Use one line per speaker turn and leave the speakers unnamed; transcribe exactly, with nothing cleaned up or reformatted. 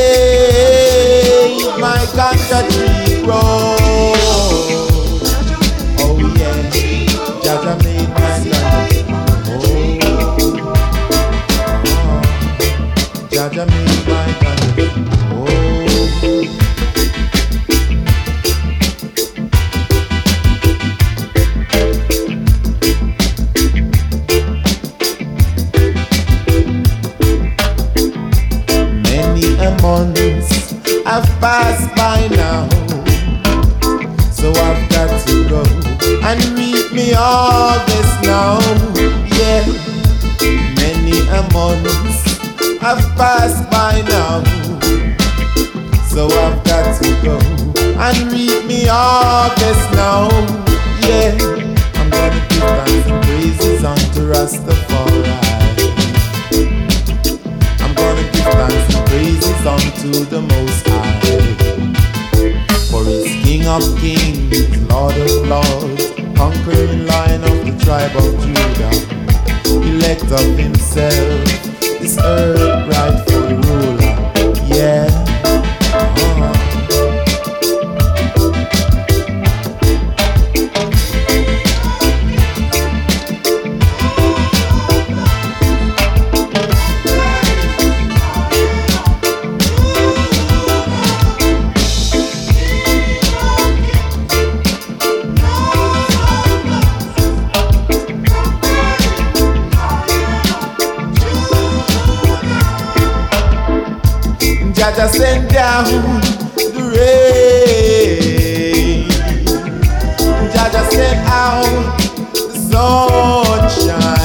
my ganja tree grow. Oh yeah, Jaja made my ganja tree. Oh, Jaja made my ganja tree. Oh. Months have passed by now, so I've got to go and reap me harvest now. Yeah, many a months have passed by now, so I've got to go and reap me harvest now. Yeah, I'm gonna give thanks and praises unto Rastafari. Thanks and praises unto the Most High, for He's King of Kings, Lord of Lords, conquering Lion of the tribe of Judah, elect of Himself, this earth rightful ruler. Yeah. Uh-huh. Jaja send down the rain. Jaja send out the sunshine.